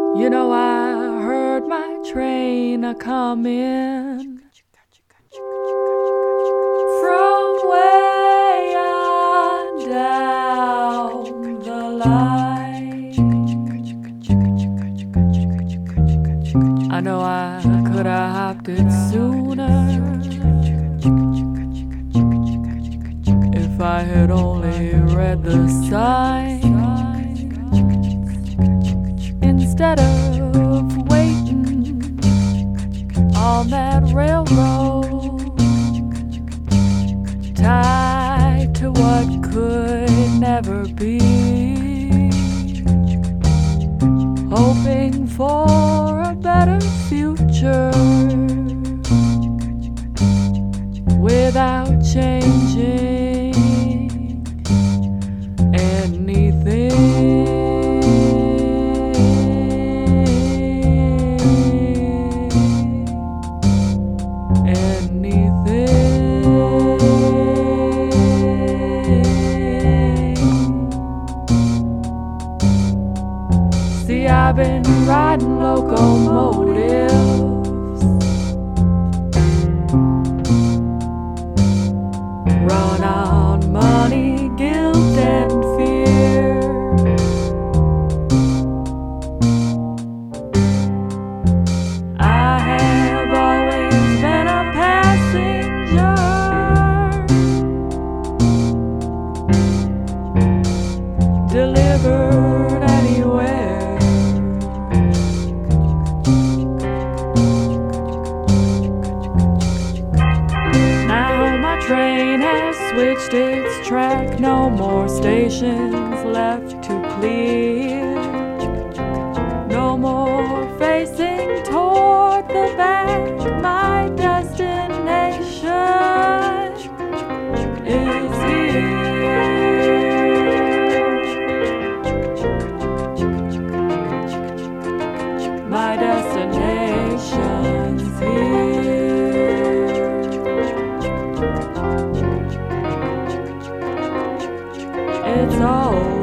You know, I heard my train a-comin' from way on down the line. I know I could have hopped it sooner if I had only read the sign, instead of waiting on that railroad, tied to what could never be, hoping for a better future without changing anything. See, I've been riding locomotives, run on money, guilt, and fear. I have always been a passenger, delivered anywhere. Train has switched its track, no more stations left to clear, no more facing toward the back. My destination is here. My destination's here. It's all